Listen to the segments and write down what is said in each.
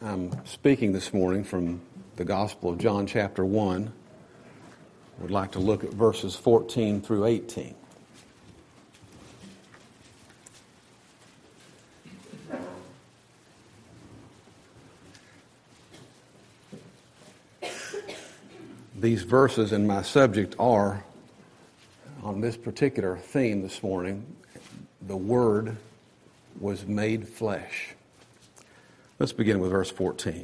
I'm speaking this morning from the Gospel of John chapter 1. I would like to look at verses 14 through 18. These verses and my subject are, on this particular theme this morning, the Word was made flesh. Let's begin with verse 14.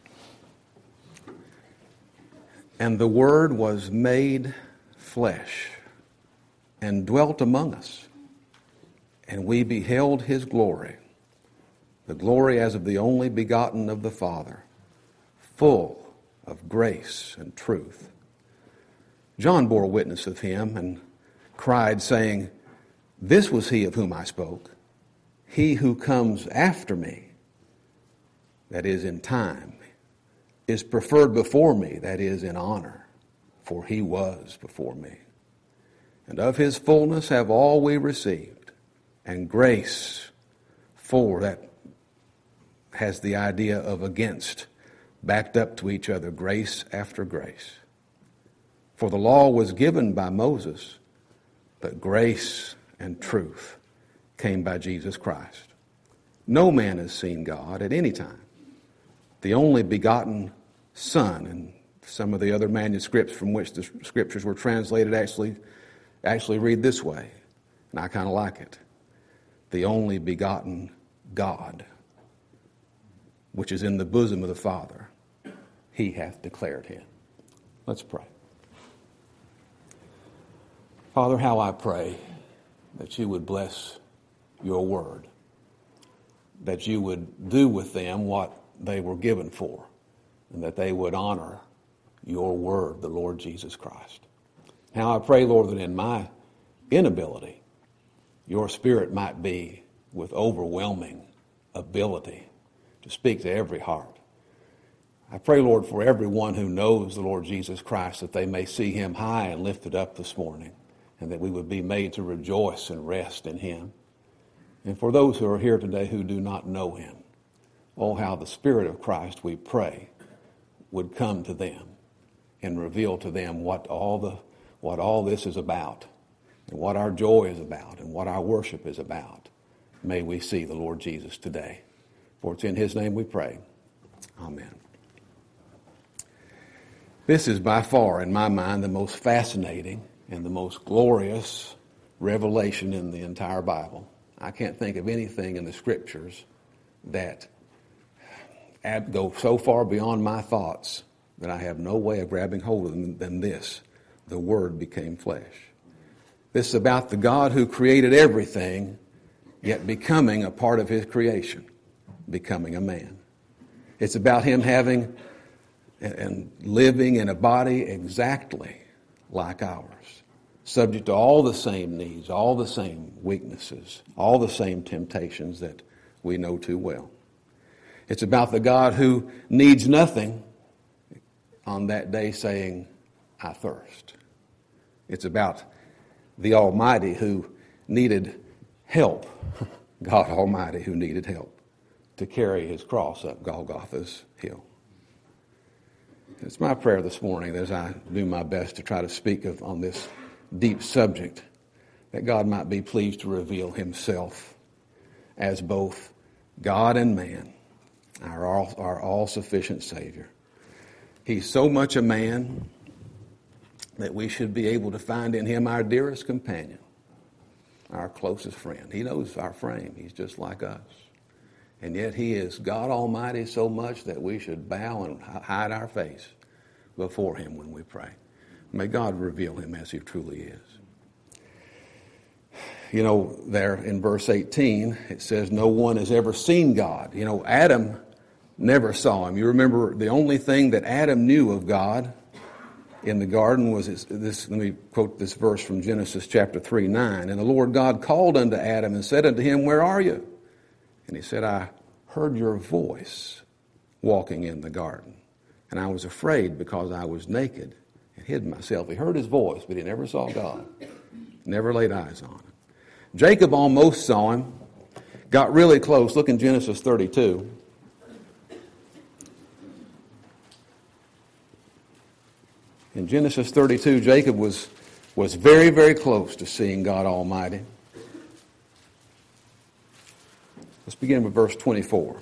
And the Word was made flesh and dwelt among us, and we beheld his glory, the glory as of the only begotten of the Father, full of grace and truth. John bore witness of him and cried, saying, This was he of whom I spoke. He who comes after me, that is in time, is preferred before me, that is in honor, for he was before me. And of his fullness have all we received, and grace, for that has the idea of against, backed up to each other, grace after grace. For the law was given by Moses, but grace and truth came by Jesus Christ. No man has seen God at any time. The only begotten Son, and some of the other manuscripts from which the scriptures were translated actually read this way, and I kind of like it. The only begotten God, which is in the bosom of the Father, he hath declared him. Let's pray. Father, how I pray that you would bless your word, that you would do with them what they were given for, and that they would honor your word, the Lord Jesus Christ. Now I pray, Lord, that in my inability, your Spirit might be with overwhelming ability to speak to every heart. I pray, Lord, for everyone who knows the Lord Jesus Christ, that they may see him high and lifted up this morning, and that we would be made to rejoice and rest in him. And for those who are here today who do not know him, oh, how the Spirit of Christ, we pray, would come to them and reveal to them what all this is about, and what our joy is about, and what our worship is about. May we see the Lord Jesus today. For it's in his name we pray. Amen. This is by far, in my mind, the most fascinating and the most glorious revelation in the entire Bible. I can't think of anything in the Scriptures that go so far beyond my thoughts that I have no way of grabbing hold of them than this. The Word became flesh. This is about the God who created everything, yet becoming a part of his creation, becoming a man. It's about him having and living in a body exactly like ours, subject to all the same needs, all the same weaknesses, all the same temptations that we know too well. It's about the God who needs nothing on that day saying, I thirst. It's about the Almighty who needed help, God Almighty who needed help to carry his cross up Golgotha's hill. It's my prayer this morning as I do my best to try to speak on this deep subject, that God might be pleased to reveal himself as both God and man, our all-sufficient Savior. He's so much a man that we should be able to find in him our dearest companion, our closest friend. He knows our frame. He's just like us. And yet he is God Almighty so much that we should bow and hide our face before him when we pray. May God reveal him as he truly is. You know, there in verse 18, it says, no one has ever seen God. You know, Adam never saw him. You remember the only thing that Adam knew of God in the garden was this. Let me quote this verse from Genesis chapter 3:9. And the Lord God called unto Adam and said unto him, Where are you? And he said, I heard your voice walking in the garden. And I was afraid because I was naked and hid myself. He heard his voice, but he never saw God. Never laid eyes on him. Jacob almost saw him. Got really close. Look in Genesis 32. In Genesis 32, Jacob was very, very close to seeing God Almighty. Let's begin with verse 24.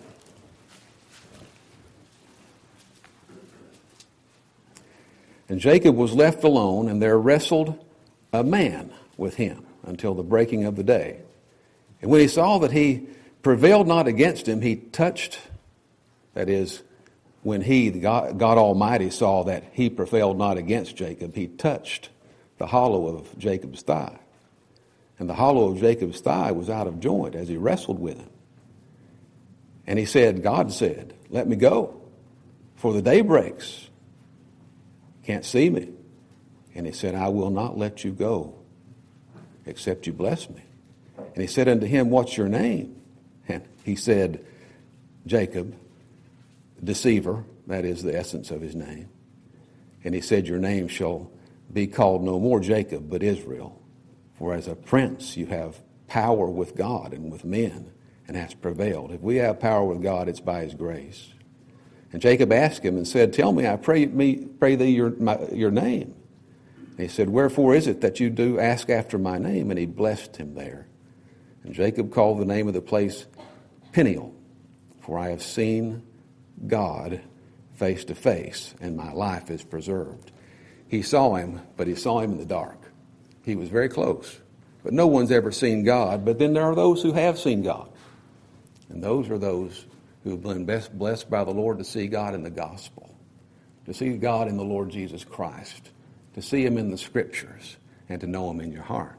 And Jacob was left alone, and there wrestled a man with him until the breaking of the day. And when he saw that he prevailed not against him, he touched, that is, when God Almighty saw that he prevailed not against Jacob, he touched the hollow of Jacob's thigh. And the hollow of Jacob's thigh was out of joint as he wrestled with him. And he said, God said, let me go, for the day breaks. Can't see me. And he said, I will not let you go, except you bless me. And he said unto him, what's your name? And he said, Jacob, deceiver, that is the essence of his name. And he said, your name shall be called no more Jacob, but Israel. For as a prince you have power with God and with men, and hast prevailed. If we have power with God, it's by his grace. And Jacob asked him and said, tell me, I pray thee your name. And he said, wherefore is it that you do ask after my name? And he blessed him there. And Jacob called the name of the place Peniel, for I have seen God face to face, and my life is preserved. He saw him, but he saw him in the dark. He was very close. But no one's ever seen God. But then there are those who have seen God. And those are those who have been blessed by the Lord to see God in the gospel, to see God in the Lord Jesus Christ, to see him in the scriptures, and to know him in your heart.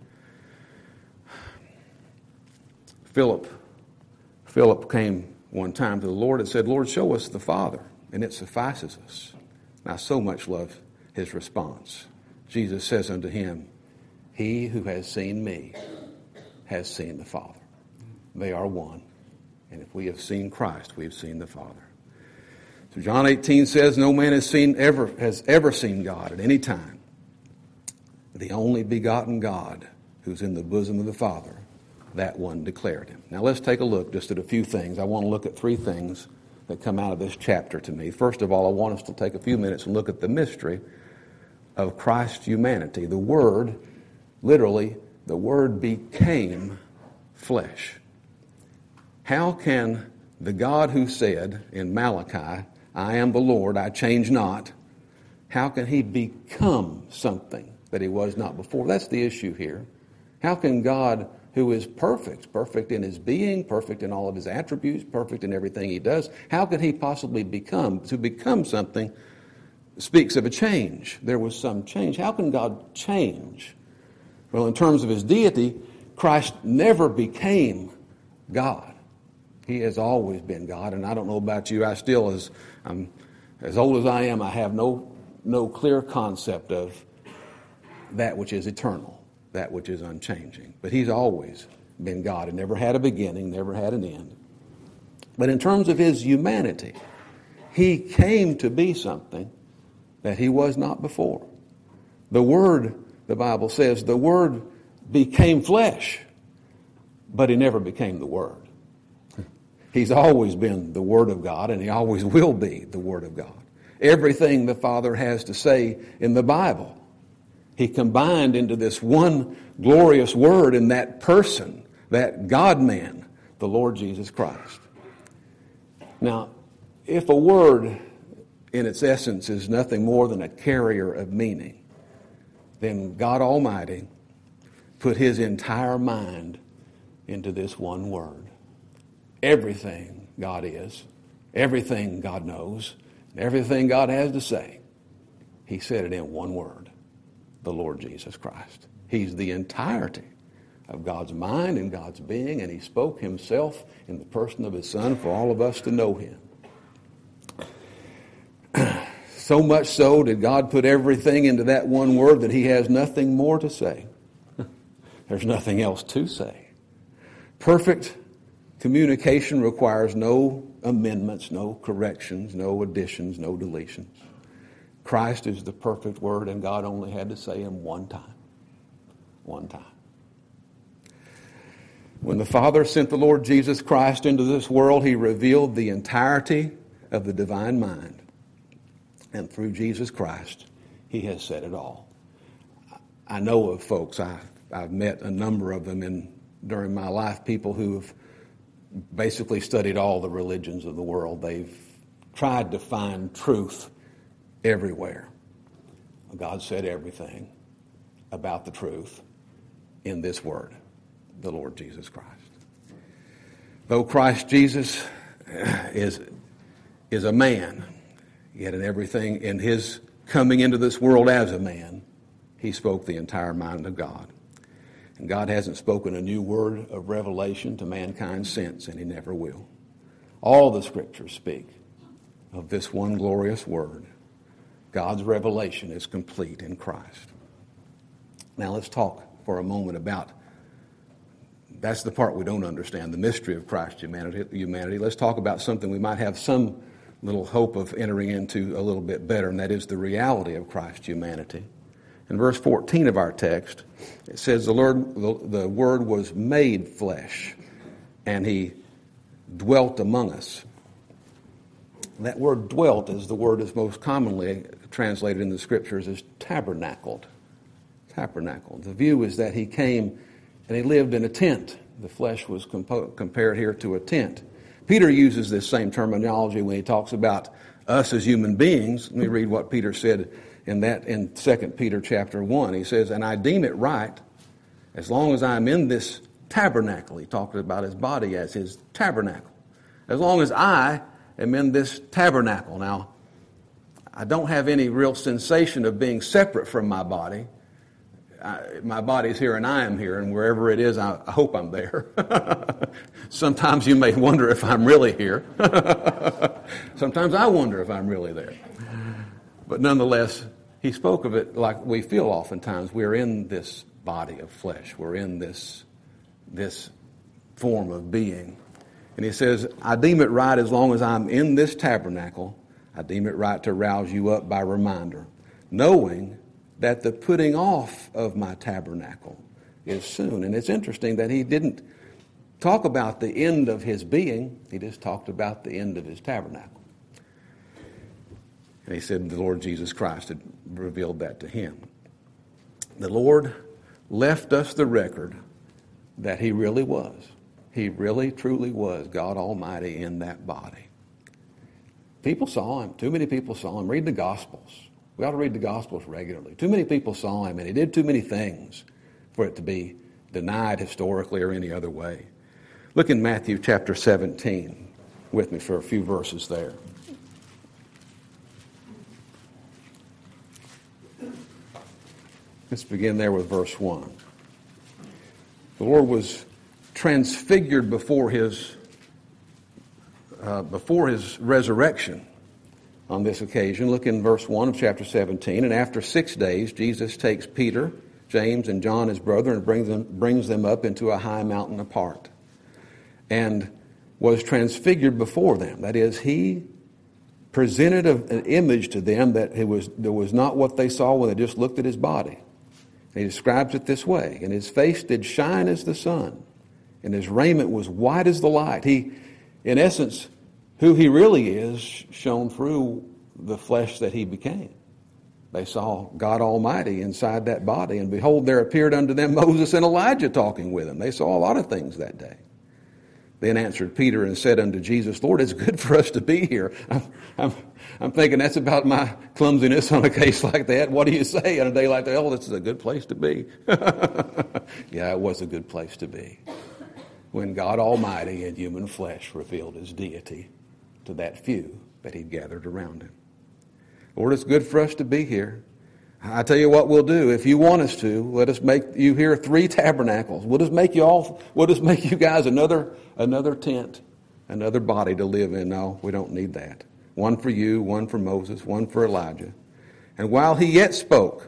Philip came one time to the Lord and said, Lord, show us the Father, and it suffices us. And I so much love his response. Jesus says unto him, he who has seen me has seen the Father. They are one. And if we have seen Christ, we have seen the Father. So John 18 says, no man has ever seen God at any time. The only begotten God who's in the bosom of the Father, that one declared him. Now let's take a look just at a few things. I want to look at three things that come out of this chapter to me. First of all, I want us to take a few minutes and look at the mystery of Christ's humanity. The Word, literally, the Word became flesh. How can the God who said in Malachi, I am the Lord, I change not, how can he become something that he was not before? That's the issue here. How can God, who is perfect in his being, perfect in all of his attributes, perfect in everything he does, how could he possibly become? To become something speaks of a change. There was some change. How can God change? Well, in terms of his deity, Christ never became God. He has always been God, and I don't know about you. I'm as old as I am, I have no clear concept of that which is eternal, that which is unchanging. But he's always been God and never had a beginning, never had an end. But in terms of his humanity, he came to be something that he was not before. The Word, the Bible says, the Word became flesh, but he never became the Word. He's always been the Word of God, and he always will be the Word of God. Everything the Father has to say in the Bible, he combined into this one glorious Word in that person, that God-man, the Lord Jesus Christ. Now, if a word in its essence is nothing more than a carrier of meaning, then God Almighty put his entire mind into this one word. Everything God is, everything God knows, everything God has to say, he said it in one word, the Lord Jesus Christ. He's the entirety of God's mind and God's being, and he spoke himself in the person of his Son for all of us to know him. So much so did God put everything into that one word that he has nothing more to say. There's nothing else to say. Perfect communication requires no amendments, no corrections, no additions, no deletions. Christ is the perfect word, and God only had to say him one time. One time. When the Father sent the Lord Jesus Christ into this world, he revealed the entirety of the divine mind. And through Jesus Christ, He has said it all. I know of folks, I've met a number of them during my life, people who have basically studied all the religions of the world. They've tried to find truth everywhere. God said everything about the truth in this word, the Lord Jesus Christ. Though Christ Jesus is a man, yet in everything, in his coming into this world as a man, he spoke the entire mind of God. And God hasn't spoken a new word of revelation to mankind since, and he never will. All the scriptures speak of this one glorious word. God's revelation is complete in Christ. Now let's talk for a moment about, that's the part we don't understand, the mystery of Christ's humanity. Let's talk about something we might have some little hope of entering into a little bit better, and that is the reality of Christ's humanity. In verse 14 of our text, it says, the Word was made flesh, and he dwelt among us. That word dwelt is the word that's most commonly translated in the scriptures as tabernacled. Tabernacled. The view is that he came and he lived in a tent. The flesh was compared here to a tent. Peter uses this same terminology when he talks about us as human beings. Let me read what Peter said in 2 Peter chapter 1. He says, and I deem it right, as long as I'm in this tabernacle. He talked about his body as his tabernacle. As long as I am in this tabernacle. Now, I don't have any real sensation of being separate from my body. My body's here and I am here, and wherever it is, I hope I'm there. Sometimes you may wonder if I'm really here. Sometimes I wonder if I'm really there. But nonetheless, he spoke of it like we feel oftentimes. We're in this body of flesh. We're in this form of being. And he says, I deem it right as long as I'm in this tabernacle, I deem it right to rouse you up by reminder, knowing that the putting off of my tabernacle is soon. And it's interesting that he didn't talk about the end of his being. He just talked about the end of his tabernacle. And he said the Lord Jesus Christ had revealed that to him. The Lord left us the record that he really was. He really, truly was God Almighty in that body. People saw him. Too many people saw him. Read the Gospels. We ought to read the Gospels regularly. Too many people saw him, and he did too many things for it to be denied historically or any other way. Look in Matthew chapter 17 with me for a few verses there. Let's begin there with verse 1. The Lord was transfigured before his resurrection on this occasion. Look in verse 1 of chapter 17. And after 6 days, Jesus takes Peter, James, and John, his brother, and brings them up into a high mountain apart, and was transfigured before them. That is, he presented an image to them that was not what they saw when they just looked at his body. And he describes it this way: and his face did shine as the sun, and his raiment was white as the light. He, in essence, who he really is, shone through the flesh that he became. They saw God Almighty inside that body, and behold, there appeared unto them Moses and Elijah talking with him. They saw a lot of things that day. Then answered Peter and said unto Jesus, Lord, it's good for us to be here. I'm thinking that's about my clumsiness on a case like that. What do you say on a day like that? Oh, this is a good place to be. Yeah, it was a good place to be, when God Almighty in human flesh revealed his deity to that few that he'd gathered around him. Lord, it's good for us to be here. I tell you what we'll do. If you want us to, let us make you here 3 tabernacles. We'll just make you guys another tent, another body to live in. No, we don't need that. One for you, one for Moses, one for Elijah. And while he yet spoke,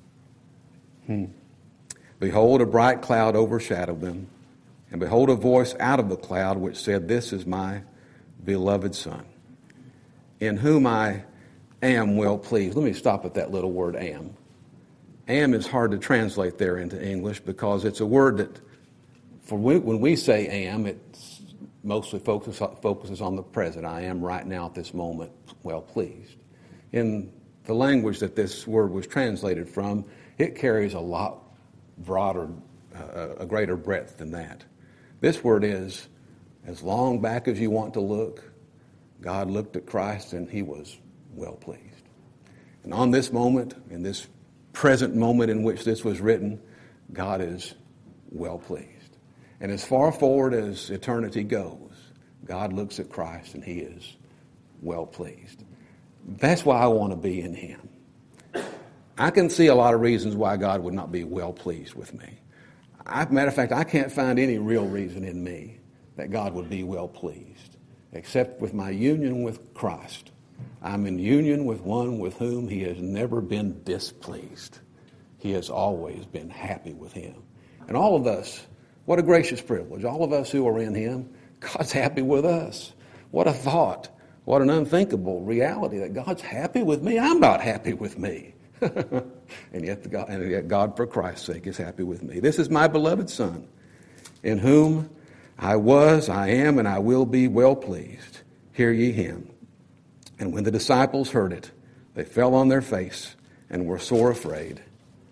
behold, a bright cloud overshadowed them. And behold, a voice out of the cloud which said, This is my beloved Son, in whom I am well pleased. Let me stop at that little word am. Am is hard to translate there into English because it's a word that, when we say am, it mostly focuses on the present. I am right now at this moment well pleased. In the language that this word was translated from, it carries a lot broader, a greater breadth than that. This word is, as long back as you want to look, God looked at Christ and he was well pleased. And on this moment, in this present moment in which this was written, God is well pleased. And as far forward as eternity goes, God looks at Christ and he is well pleased. That's why I want to be in him. I can see a lot of reasons why God would not be well pleased with me. Matter of fact, I can't find any real reason in me that God would be well pleased, except with my union with Christ. I'm in union with one with whom he has never been displeased. He has always been happy with him. And all of us, what a gracious privilege. All of us who are in him, God's happy with us. What a thought. What an unthinkable reality that God's happy with me. I'm not happy with me. and yet God, for Christ's sake, is happy with me. This is my beloved Son, in whom I was, I am, and I will be well pleased. Hear ye him. And when the disciples heard it, they fell on their face and were sore afraid.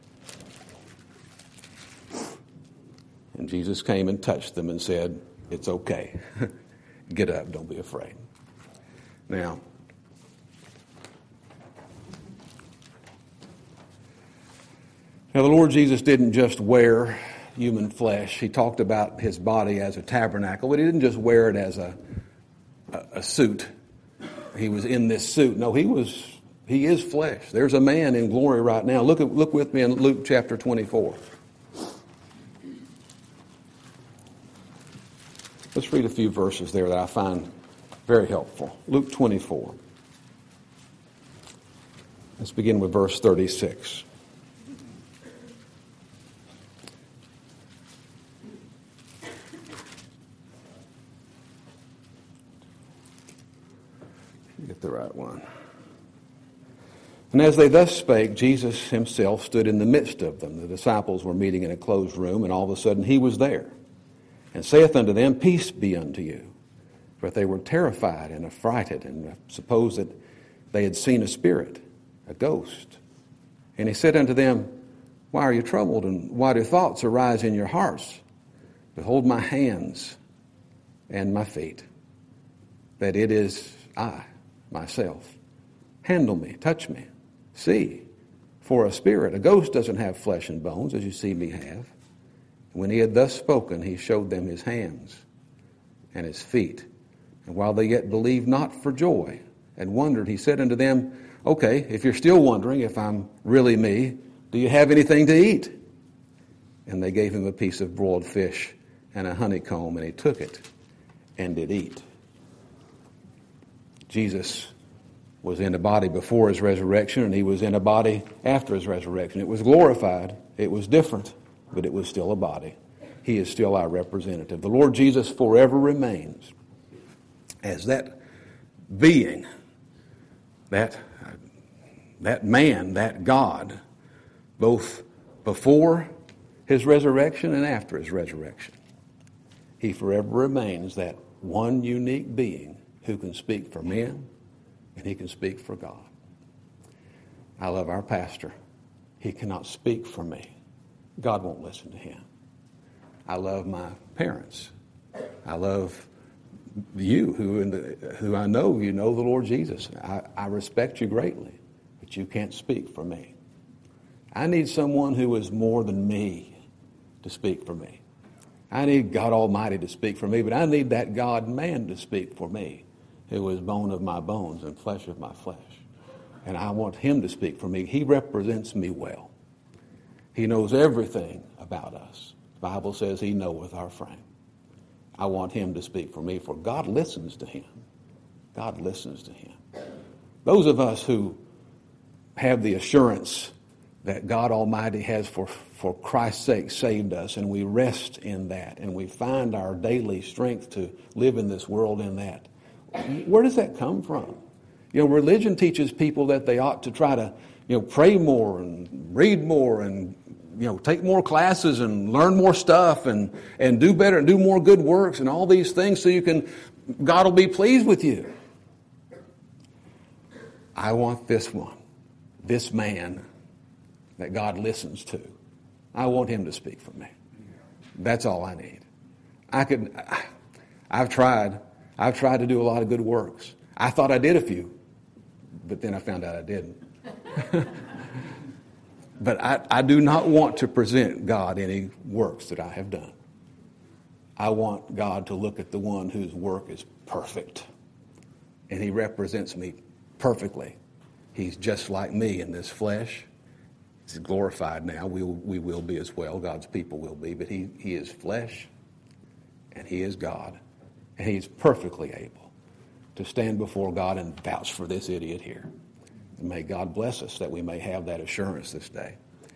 And Jesus came and touched them and said, it's okay. Get up, don't be afraid. Now, the Lord Jesus didn't just wear human flesh. He talked about his body as a tabernacle, but he didn't just wear it as a suit. He was in this suit. No, he is flesh. There's a man in glory right now. Look with me in Luke chapter 24. Let's read a few verses there that I find very helpful. Luke 24. Let's begin with verse 36. Get the right one. And as they thus spake, Jesus himself stood in the midst of them. The disciples were meeting in a closed room, and all of a sudden he was there, and saith unto them, Peace be unto you. But they were terrified and affrighted, and supposed that they had seen a spirit, a ghost. And he said unto them, Why are you troubled, and why do thoughts arise in your hearts? Behold my hands and my feet, that it is I, myself. Handle me, touch me, see. For a spirit, a ghost doesn't have flesh and bones, as you see me have. When he had thus spoken, he showed them his hands and his feet. And while they yet believed not for joy and wondered, he said unto them, Okay, if you're still wondering if I'm really me, do you have anything to eat? And they gave him a piece of broiled fish and a honeycomb, and he took it and did eat. Jesus was in a body before his resurrection, and he was in a body after his resurrection. It was glorified. It was different, but it was still a body. He is still our representative. The Lord Jesus forever remains as that being, that man, that God, both before his resurrection and after his resurrection. He forever remains that one unique being who can speak for men and he can speak for God. I love our pastor. He cannot speak for me. God won't listen to him. I love my parents. I love you who I know you know the Lord Jesus. I respect you greatly, but you can't speak for me. I need someone who is more than me to speak for me. I need God Almighty to speak for me, but I need that God-man to speak for me, who is bone of my bones and flesh of my flesh. And I want him to speak for me. He represents me well. He knows everything about us. The Bible says he knoweth our frame. I want him to speak for me, for God listens to him. God listens to him. Those of us who have the assurance that God Almighty has for Christ's sake saved us, and we rest in that, and we find our daily strength to live in this world in that. Where does that come from? You know, religion teaches people that they ought to try to, pray more and read more and, take more classes and learn more stuff and do better and do more good works and all these things so God will be pleased with you. I want this one. this man that God listens to. I want him to speak for me. That's all I need. I've tried to do a lot of good works. I thought I did a few, but then I found out I didn't. But I do not want to present God any works that I have done. I want God to look at the one whose work is perfect. And he represents me perfectly. He's just like me in this flesh. He's glorified now. We will be as well. God's people will be. But he is flesh and he is God. And he's perfectly able to stand before God and vouch for this idiot here. And may God bless us that we may have that assurance this day.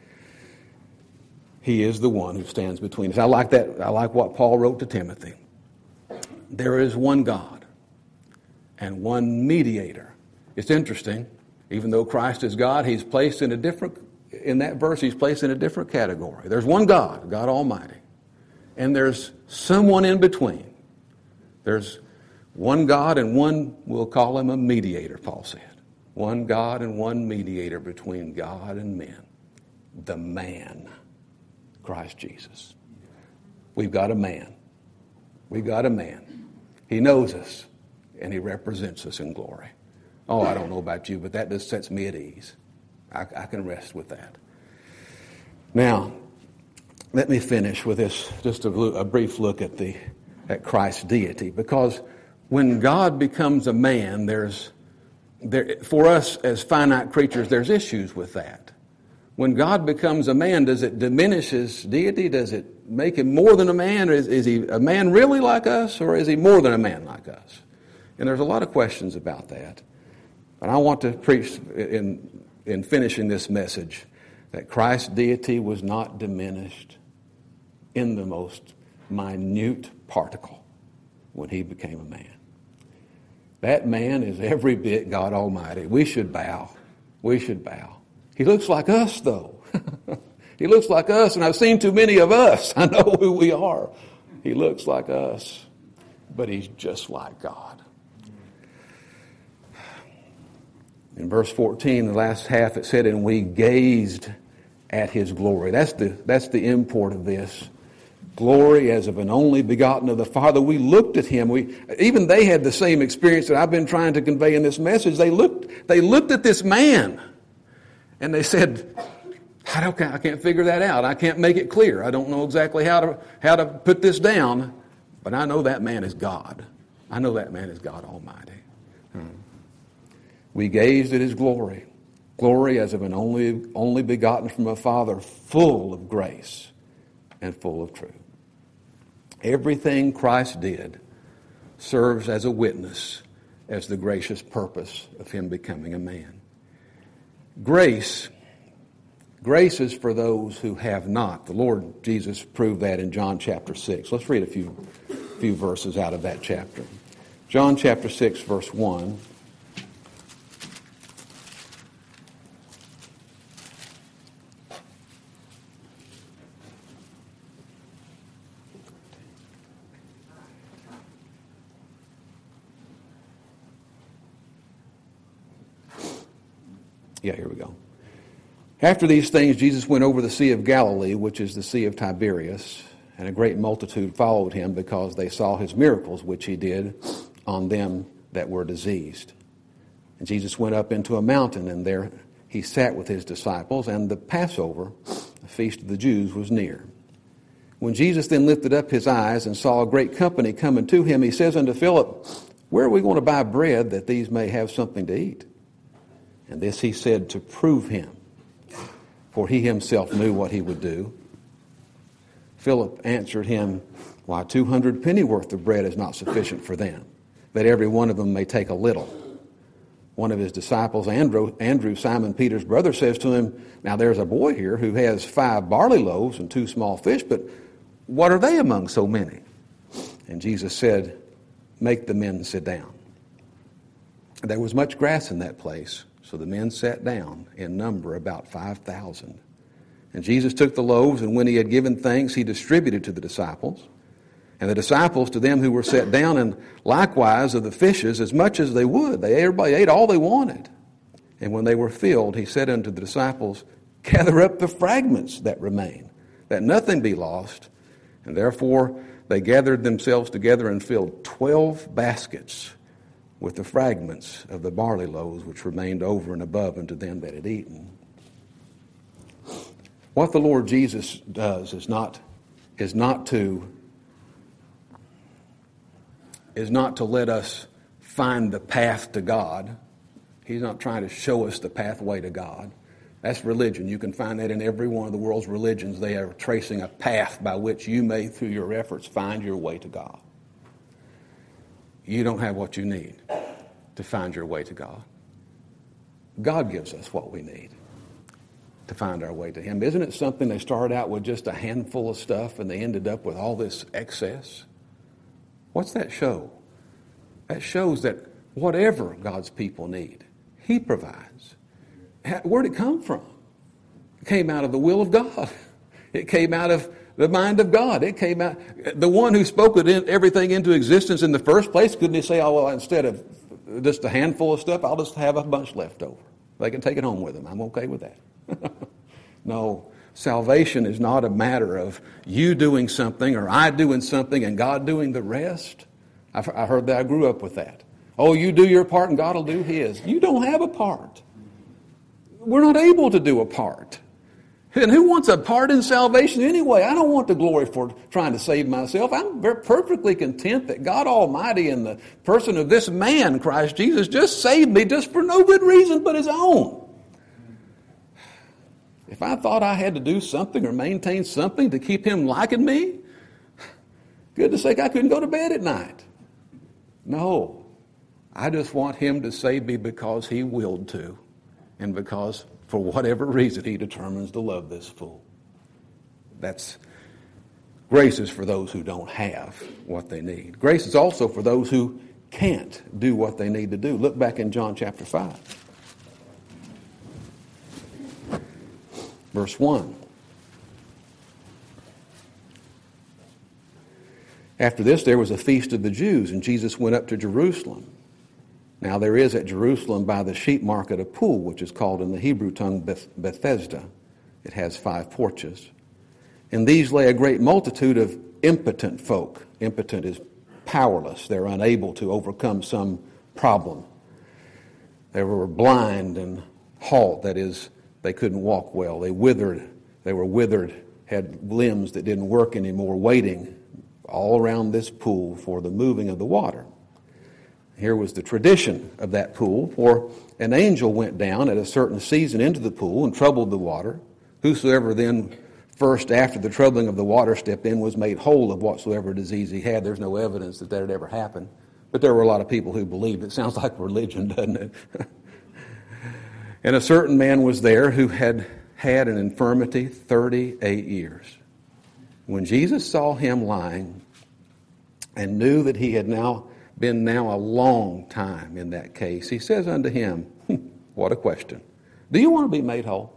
He is the one who stands between us. I like that. I like what Paul wrote to Timothy. There is one God and one mediator. It's interesting. Even though Christ is God, he's placed in that verse, he's placed in a different category. There's one God, God Almighty. And there's someone in between. There's one God and one, we'll call him a mediator, Paul said. One God and one mediator between God and men. The man, Christ Jesus. We've got a man. We've got a man. He knows us and he represents us in glory. Oh, I don't know about you, but that just sets me at ease. I can rest with that. Now, let me finish with this, just a brief look at Christ's deity, because when God becomes a man, for us as finite creatures, there's issues with that. When God becomes a man, does it diminish his deity? Does it make him more than a man? Is he a man really like us, or is he more than a man like us? And there's a lot of questions about that. But I want to preach in finishing this message that Christ's deity was not diminished in the most minute particle when he became a man. That man is every bit God Almighty. We should bow. We should bow. He looks like us, though. He looks like us, and I've seen too many of us. I know who we are. He looks like us, but he's just like God. In verse 14, the last half, it said, and we gazed at his glory. That's the import of this. Glory as of an only begotten of the Father. We looked at him. Even they had the same experience that I've been trying to convey in this message. They looked at this man and they said, I can't figure that out. I can't make it clear. I don't know exactly how to put this down, but I know that man is God. I know that man is God Almighty. We gazed at his glory. Glory as of an only begotten from a Father, full of grace and full of truth. Everything Christ did serves as a witness as the gracious purpose of him becoming a man. Grace is for those who have not. The Lord Jesus proved that in John chapter 6. Let's read a few verses out of that chapter. John chapter 6, verse 1. Yeah, here we go. After these things, Jesus went over the Sea of Galilee, which is the Sea of Tiberias, and a great multitude followed him because they saw his miracles, which he did on them that were diseased. And Jesus went up into a mountain, and there he sat with his disciples, and the Passover, the feast of the Jews, was near. When Jesus then lifted up his eyes and saw a great company coming to him, he says unto Philip, where are we going to buy bread that these may have something to eat? And this he said to prove him, for he himself knew what he would do. Philip answered him, why, 200 pennyworth of bread is not sufficient for them, that every one of them may take a little. One of his disciples, Andrew, Simon Peter's brother, says to him, now there's a boy here who has 5 barley loaves and 2 small fish, but what are they among so many? And Jesus said, make the men sit down. There was much grass in that place, so the men sat down, in number about 5,000. And Jesus took the loaves, and when he had given thanks, he distributed to the disciples, and the disciples to them who were set down, and likewise of the fishes as much as they would. Everybody ate all they wanted. And when they were filled, he said unto the disciples, gather up the fragments that remain, that nothing be lost. And therefore they gathered themselves together and filled 12 baskets with the fragments of the barley loaves which remained over and above unto them that had eaten. What the Lord Jesus does is not to let us find the path to God. He's not trying to show us the pathway to God. That's religion. You can find that in every one of the world's religions. They are tracing a path by which you may, through your efforts, find your way to God. You don't have what you need to find your way to God. God gives us what we need to find our way to Him. Isn't it something they started out with just a handful of stuff and they ended up with all this excess? What's that show? That shows that whatever God's people need, He provides. Where'd it come from? It came out of the will of God. It came out of the mind of God. It came out. The one who spoke everything into existence in the first place, couldn't He say, oh, well, instead of just a handful of stuff, I'll just have a bunch left over. They can take it home with them. I'm okay with that. No, salvation is not a matter of you doing something or I doing something and God doing the rest. I heard that. I grew up with that. Oh, you do your part and God will do His. You don't have a part. We're not able to do a part. And who wants a part in salvation anyway? I don't want the glory for trying to save myself. I'm perfectly content that God Almighty in the person of this man, Christ Jesus, just saved me just for no good reason but His own. If I thought I had to do something or maintain something to keep Him liking me, goodness sake, I couldn't go to bed at night. No, I just want Him to save me because He willed to. And because, for whatever reason, He determines to love this fool. That's grace is for those who don't have what they need. Grace is also for those who can't do what they need to do. Look back in John chapter 5. Verse 1. After this, there was a feast of the Jews, and Jesus went up to Jerusalem. Now there is at Jerusalem by the sheep market a pool, which is called in the Hebrew tongue Bethesda. It has 5 porches. In these lay a great multitude of impotent folk. Impotent is powerless. They're unable to overcome some problem. They were blind and halt. That is, they couldn't walk well. They were withered, had limbs that didn't work anymore, waiting all around this pool for the moving of the water. Here was the tradition of that pool, for an angel went down at a certain season into the pool and troubled the water. Whosoever then first after the troubling of the water stepped in was made whole of whatsoever disease he had. There's no evidence that had ever happened, but there were a lot of people who believed. It sounds like religion, doesn't it? And a certain man was there who had had an infirmity 38 years. When Jesus saw him lying and knew that he had been a long time in that case, he says unto him, what a question. Do you want to be made whole?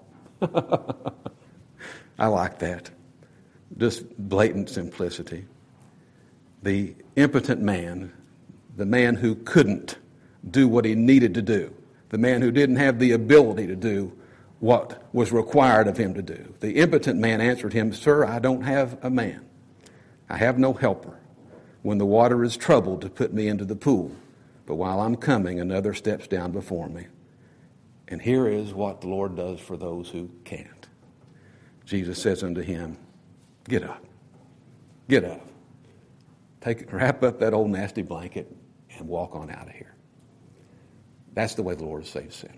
I like that. Just blatant simplicity. The impotent man, the man who couldn't do what he needed to do, the man who didn't have the ability to do what was required of him to do. The impotent man answered him, Sir, I don't have a man. I have no helper when the water is troubled to put me into the pool. But while I'm coming, another steps down before me. And here is what the Lord does for those who can't. Jesus says unto him, get up. Get up. Wrap up that old nasty blanket and walk on out of here. That's the way the Lord saves sinners.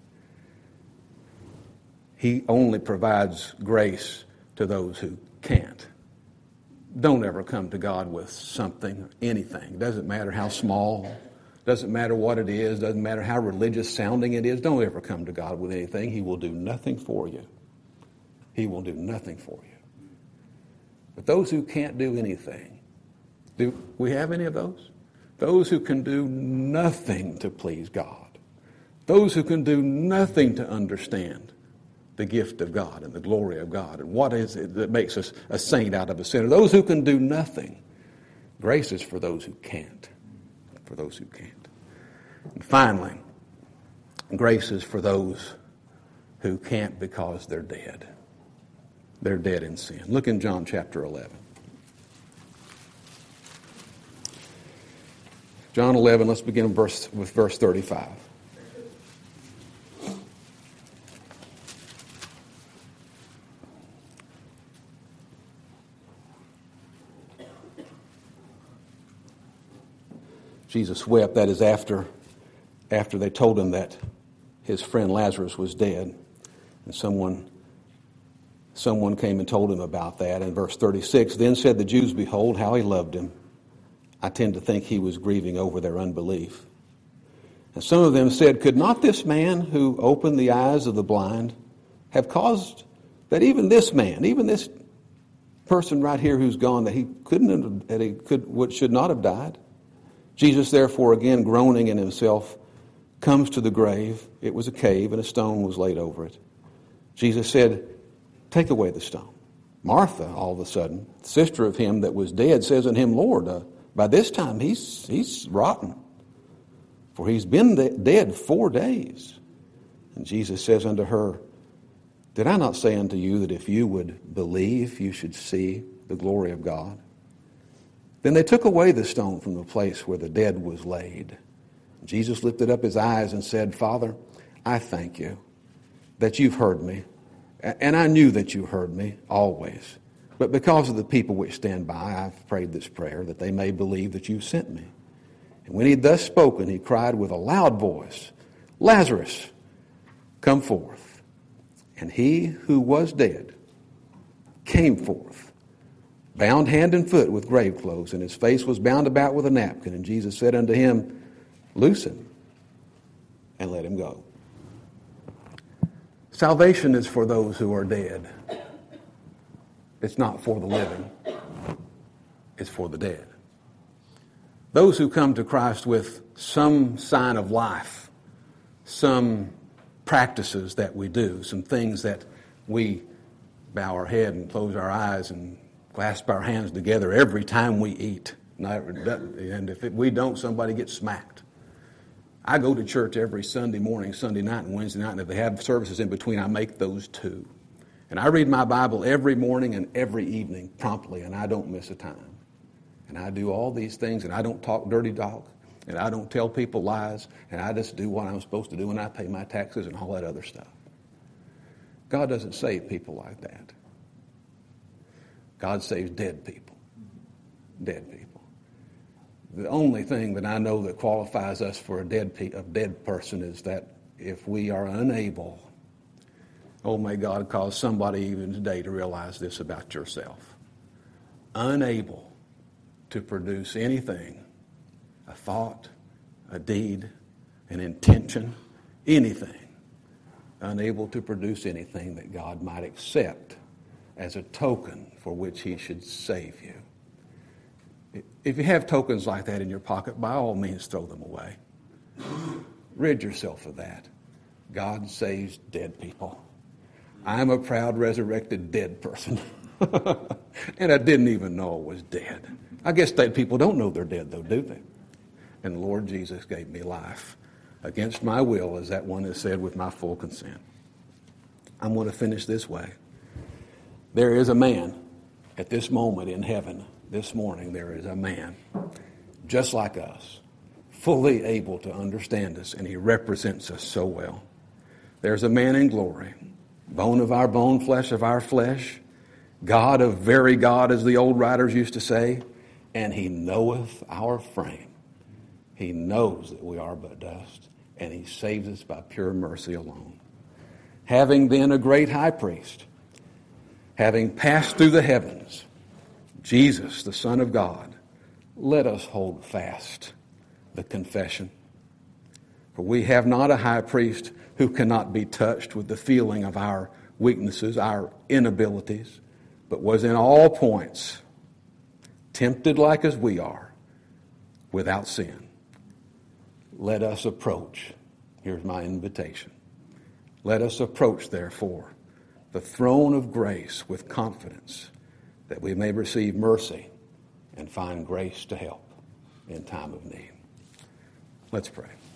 He only provides grace to those who can't. Don't ever come to God with something, anything. Doesn't matter how small. Doesn't matter what it is. Doesn't matter how religious sounding it is. Don't ever come to God with anything. He will do nothing for you. He will do nothing for you. But those who can't do anything, do we have any of those? Those who can do nothing to please God. Those who can do nothing to understand the gift of God and the glory of God and what is it that makes us a saint out of a sinner. Those who can do nothing. Grace is for those who can't. For those who can't. And finally, Grace is for those who can't because they're dead. They're dead in sin. Look in John chapter 11. John 11, let's begin with verse 35. Jesus wept. That is after they told him that his friend Lazarus was dead. And someone came and told him about that. In verse 36, then said the Jews, behold, how he loved him. I tend to think he was grieving over their unbelief. And some of them said, could not this man who opened the eyes of the blind have caused that even this man, even this person right here who's gone, that he should not have died? Jesus, therefore, again groaning in himself, comes to the grave. It was a cave, and a stone was laid over it. Jesus said, take away the stone. Martha, all of a sudden, sister of him that was dead, says unto him, Lord, by this time he's rotten, for he's been dead 4 days. And Jesus says unto her, did I not say unto you that if you would believe, you should see the glory of God? Then they took away the stone from the place where the dead was laid. Jesus lifted up his eyes and said, Father, I thank you that you've heard me. And I knew that you heard me always. But because of the people which stand by, I've prayed this prayer, that they may believe that you sent me. And when he had thus spoken, he cried with a loud voice, Lazarus, come forth. And he who was dead came forth, bound hand and foot with grave clothes, and his face was bound about with a napkin. And Jesus said unto him, loosen and let him go. Salvation is for those who are dead. It's not for the living. It's for the dead. Those who come to Christ with some sign of life, some practices that we do, some things that we bow our head and close our eyes and clasp our hands together every time we eat. And if we don't, somebody gets smacked. I go to church every Sunday morning, Sunday night, and Wednesday night, and if they have services in between, I make those two. And I read my Bible every morning and every evening promptly, and I don't miss a time. And I do all these things, and I don't talk dirty talk, and I don't tell people lies, and I just do what I'm supposed to do, and I pay my taxes and all that other stuff. God doesn't save people like that. God saves dead people. Dead people. The only thing that I know that qualifies us for a dead person is that if we are unable, oh may God cause somebody even today to realize this about yourself, unable to produce anything, a thought, a deed, an intention, anything, unable to produce anything that God might accept as a token for which he should save you. If you have tokens like that in your pocket, by all means throw them away. Rid yourself of that. God saves dead people. I'm a proud, resurrected dead person. And I didn't even know I was dead. I guess dead people don't know they're dead, though, do they? And the Lord Jesus gave me life against my will, as that one has said, with my full consent. I'm going to finish this way. There is a man at this moment in heaven, this morning, there is a man just like us, fully able to understand us, and he represents us so well. There's a man in glory, bone of our bone, flesh of our flesh, God of very God, as the old writers used to say, and he knoweth our frame. He knows that we are but dust, and he saves us by pure mercy alone. Having then a great high priest, having passed through the heavens, Jesus, the Son of God, let us hold fast the confession. For we have not a high priest who cannot be touched with the feeling of our weaknesses, our inabilities, but was in all points tempted like as we are, without sin. Let us approach. Here's my invitation. Let us approach, therefore, the throne of grace with confidence, that we may receive mercy and find grace to help in time of need. Let's pray.